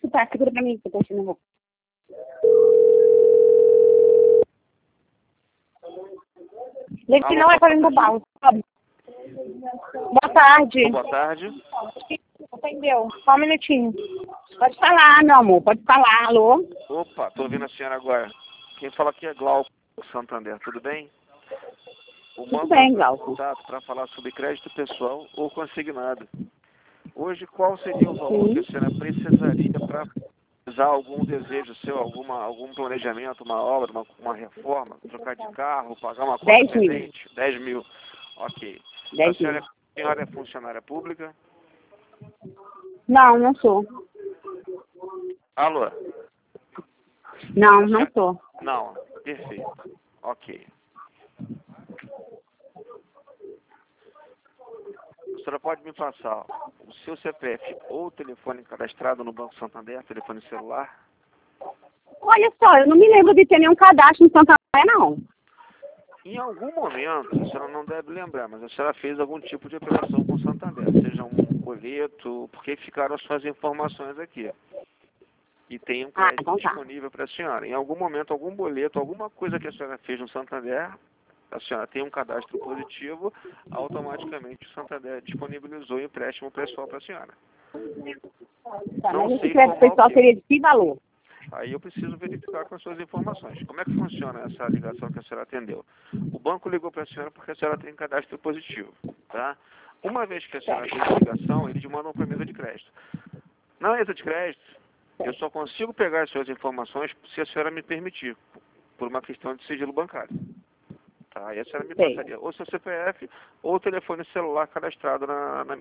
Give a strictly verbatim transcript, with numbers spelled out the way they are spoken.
Tá, segura pra mim, que eu tô enchendo a roupa. Leite não é para engobal. Boa tarde. Boa tarde. Entendeu? Só um minutinho. Pode falar, meu amor. Pode falar. Alô? Opa, tô ouvindo a senhora agora. Quem fala aqui é Glauco Santander, tudo bem? O Tudo bem, Glauco. contato para falar sobre crédito pessoal ou consignado. Hoje, qual seria o valor Sim. que a senhora precisaria para realizar algum desejo seu, alguma, algum planejamento, uma obra, uma, uma reforma, trocar de carro, pagar uma conta Dez mil. pendente? dez mil. Ok. A Dez senhora, mil. a senhora é funcionária pública? Não, não sou. Alô? Não, não sou. Não, perfeito. Ok. A senhora pode me passar o seu C P F ou o telefone cadastrado no Banco Santander, telefone celular? Olha só, eu não me lembro de ter nenhum cadastro em Santa Maria, não. Em algum momento, a senhora não deve lembrar, mas a senhora fez algum tipo de operação com o Santander, seja um boleto, porque ficaram as suas informações aqui. E tem um Ah, crédito então tá. disponível para a senhora. Em algum momento, algum boleto, alguma coisa que a senhora fez no Santander, a senhora tem um cadastro positivo, automaticamente o Santander disponibilizou o empréstimo pessoal para a senhora. Tá, Não mas esse sei crédito informar o pessoal quê. seria de que valor? Aí eu preciso verificar com as suas informações. Como é que funciona essa ligação que a senhora atendeu? O banco ligou para a senhora porque a senhora tem cadastro positivo, tá? Uma vez que a senhora fez a ligação, eles mandam para a mesa de crédito. Na mesa de crédito, eu só consigo pegar as suas informações se a senhora me permitir, por uma questão de sigilo bancário. Tá? Aí a senhora me Sei. passaria ou seu C P F ou o telefone celular cadastrado na, na